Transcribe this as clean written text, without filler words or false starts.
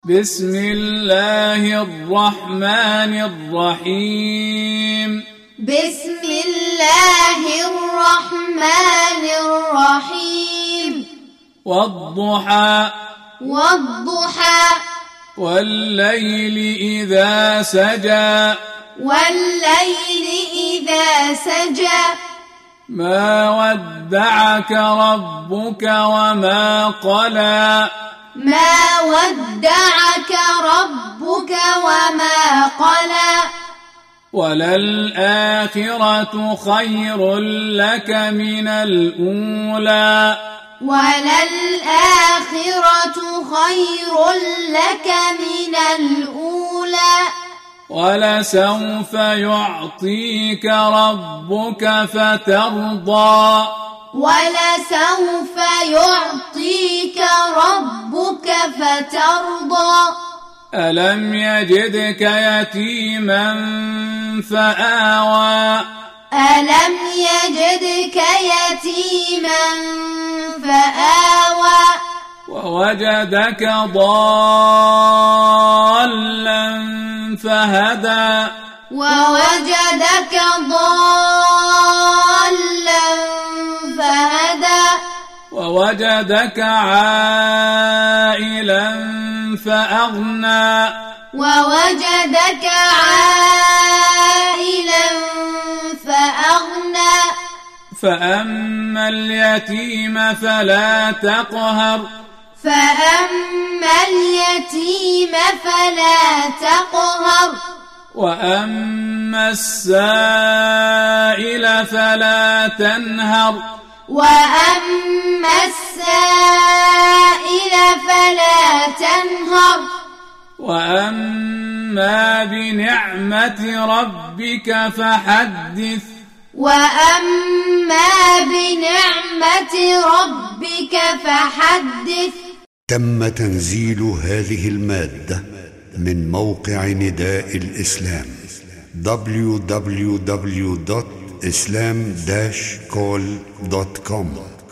بسم الله الرحمن الرحيم. بسم الله الرحمن الرحيم. والضحى والليل إذا سجى والليل إذا سجى ما ودعك ربك وما قلى ما ودعك ربك وما قلى وللآخرة خير لك من الأولى وللآخرة خير لك من الأولى ولسوف يعطيك ربك فترضى ولسوف يعطيك ربك فترضى ألم يجدك يتيما فآوى ألم يجدك يتيما فآوى ووجدك ضالا فهدى ووجدك ضالا فهدى ووجدك عائلا فأغنى ووجدك عائلا فأغنى فأما اليتيم فلا تقهر فأما اليتيم فلا تقهر وأما السائل فلا تنهر وأما السائل فلا تنهر وأما بنعمة ربك فحدث وأما بنعمة ربك فحدث. تم تنزيل هذه المادة من موقع نداء الإسلام www.islam-call.com